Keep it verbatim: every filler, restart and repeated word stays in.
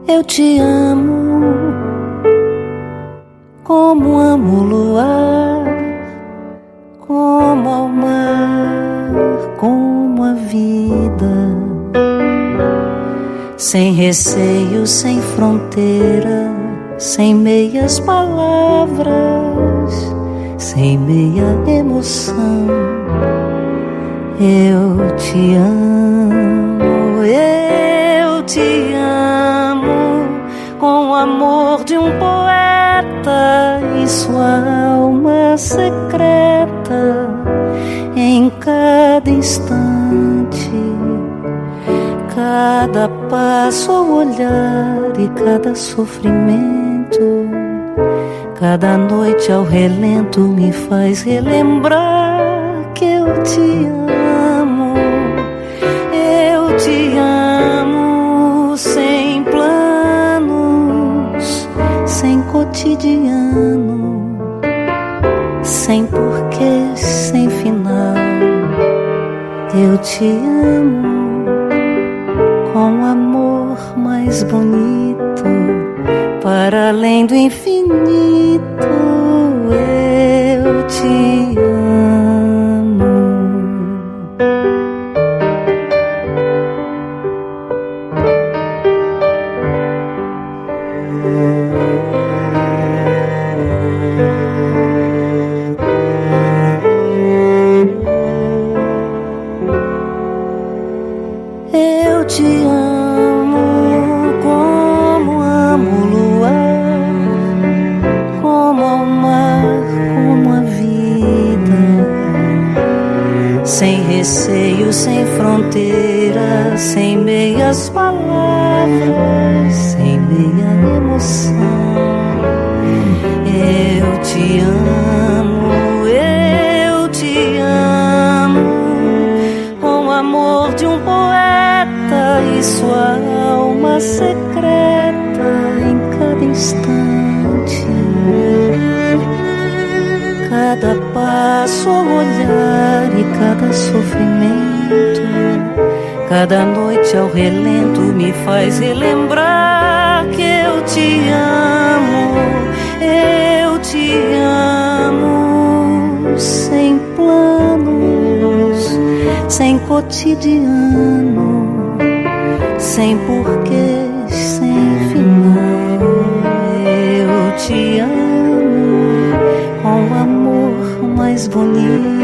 Eu te amo como amo o luar, como ao mar, como a vida, sem receio, sem fronteira, sem meias palavras, sem meia emoção. Eu te amo, eu te amo, com o amor de um poeta e sua alma secreta. Em cada instante, cada passo ao olhar e cada sofrimento, cada noite ao relento me faz relembrar que eu te amo. Eu te amo sem planos, sem cotidiano, sem porquê, sem final. Eu te amo com o amor mais bonito, para além do infinito. Eu te amo. Eu te amo como amo o luar, como ao mar, como a vida, sem receio, sem fronteira, sem meias palavras, sem meia emoção. Eu te amo, eu te amo, com o amor de um poeta e sua alma secreta. Em cada instante, cada passo ao olhar e cada sofrimento, cada noite ao relento me faz relembrar que eu te amo. Eu te amo sem planos, sem cotidiano, sem porquês, sem final. Eu te amo com o amor mais bonito,